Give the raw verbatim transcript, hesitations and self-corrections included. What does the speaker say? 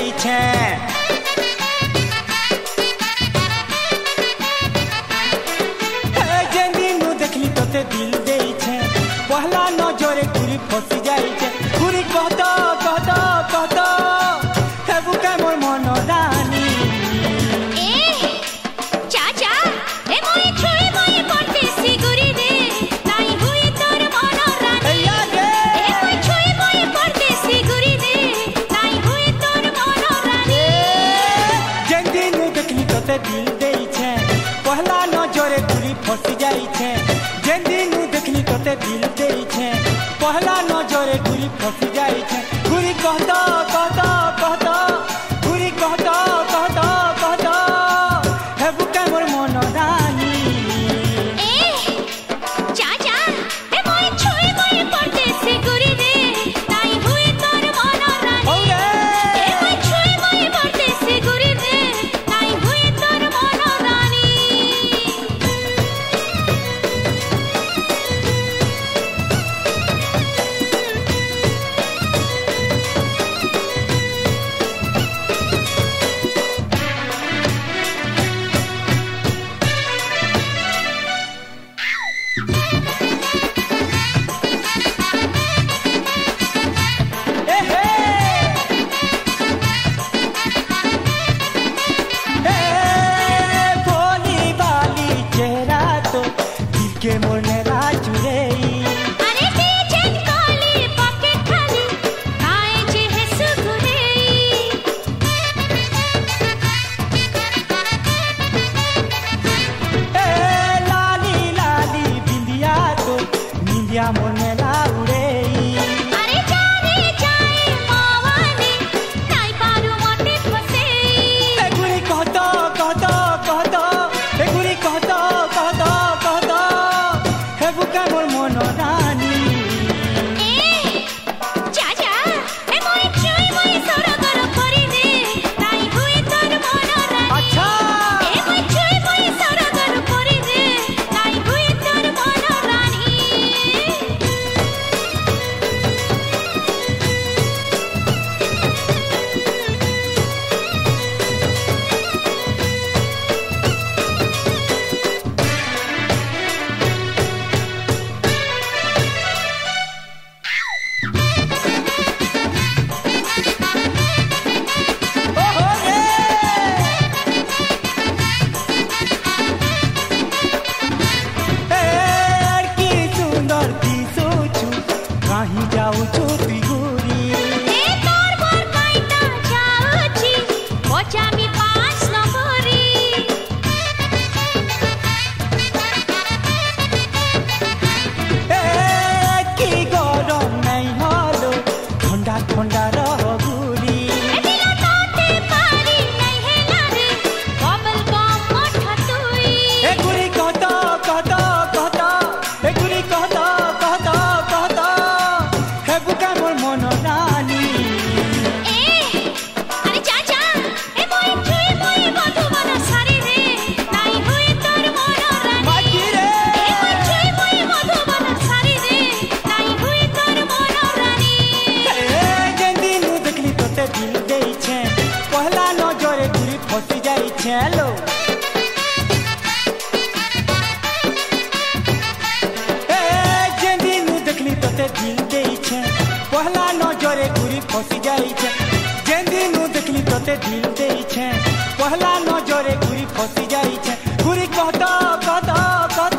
जाई छे। जेन दिन देखली तोते दिल देई छे, पहला नजरे घुरी फसी जाई छे। घुरी कहता कहता कहता हेबु के मोर मन रानी। दिल देई छे, पहला नजरे घुरी फसी जाई छे। जेन दिन देखली तोते दिल देई छे, पहला नजरे घुरी फसी जाई छे। घुरी कहता कहता कहता घुरी कहता कहता कहता हेबु के मोर मन रानी। के मोरने राजू रे अरे तेजन काली पके खाली खाए जे है सुगुरे। ए लाली लाली बिंदिया तो निंदिया मोरने लाउरे। अरे जाने जाए मावाने नाई पारू मोटे फसे। ए गुरी कहता कहता कहता ए गुरी कहता कहता कहता हेबु के मोर मन रानी। ए चाचा ए मोई छुई मोई सरगर करी दे नाई हुई तोर मन रानी। अच्छा ए मोई छुई मोई सरगर करी दे नाई हुई तोर मन रानी। ओहो रे ए की सुंदर दिसुछु कहीं जाऊ छु तुई गुरी। ए तोर मोर काइटा जाउची पचामी पाँच नंबरी। ए की गरम नहीं हलो ठंडा ठंडा रह गुरी। ए दिला तोते पारी नहीं हेला रे बबल गम मठा तुई। ए गुरी कहता कहता कहता ए गुरी कहता कहता कहता हेबु के मोर मन रानी। ए अरे चाचा ए मोई छुई मोई मधुबन सारी रे नाई हुई तोर मन रानी। बाकी रे ए मोई छुई मोई मधुबन सारी रे नाई हुई तोर मन रानी। ए जेन दिन देखली तोते दिल देई छे, पहला नजरे घुरी फसी जाई छे। लो ए जेन दिन देखली तोते दिल देई छे, पहला नजरे घुरी फसी जाई छे। जेन दिन देखली तोते दिल देई छे, पहला नजरे घुरी फसी जाई छे। घुरी कहता कहता कहता